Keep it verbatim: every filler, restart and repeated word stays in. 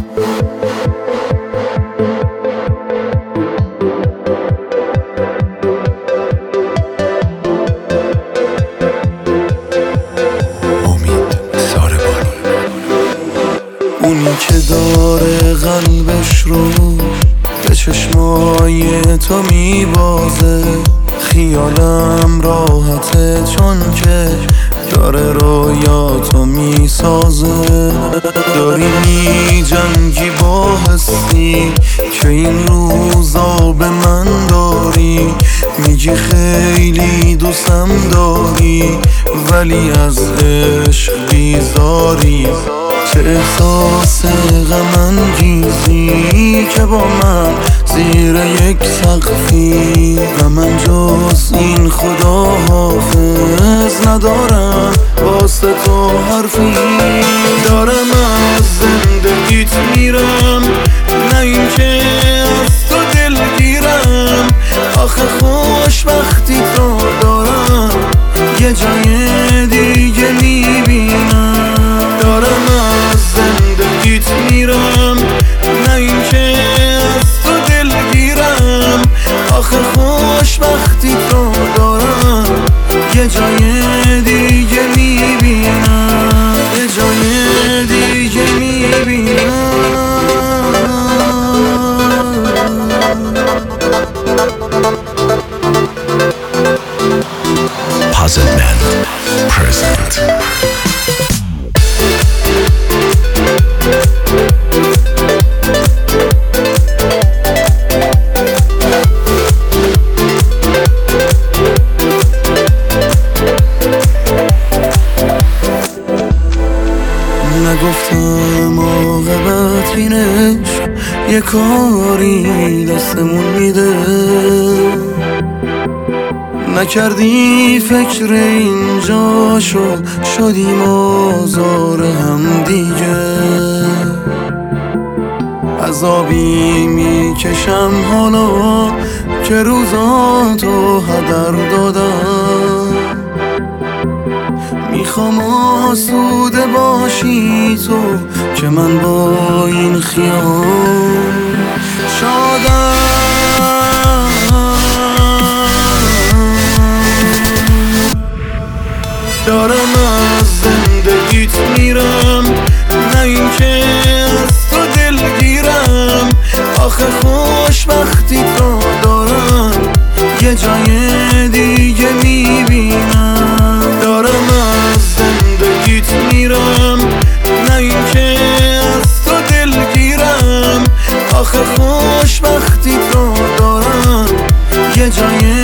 اونی که داره قلبش رو به چشمای تو میبازه، خیالم راحته چون که داره رویاتو میسازه. داری میجنگی با حسی که این روزا به من داری، میگی خیلی دوستم داری ولی از عشق بیزاری. چه احساس غم انگیزی که با من زیر یک سقفی، و من جز این خدا حافظ ندارم واسه تو حرفی. دارم از زندگیت میرم، نه این که از تو دلگیرم. آخه خوشبختی تو دارم یه جای دیگه میبینم. دارم از زندگیت میرم، نه این که از تو دلگیرم. آخه خوشبختی تو دارم یه جای دیگه میبینم، یه جای دیگه میبینم. Puzzle Man present. نگفتم عاقبت بینش یه کاری دستمون میده، نکردی فکر اینجا شد شدیم آزار هم دیگه. عذابی میکشم حالا که روزاتو هدر دادم. میخوام آسوده باشی تو که من با این خیال شادم. دارم از زندگیت میرم، نه این که از تو دلگیرم. آخه خوشبختی تو دارم یه جای دیگه میبینم. دارم از زندگیت میرم، نه این که از تو دلگیرم. آخه خوشبختی تو دارم یه جای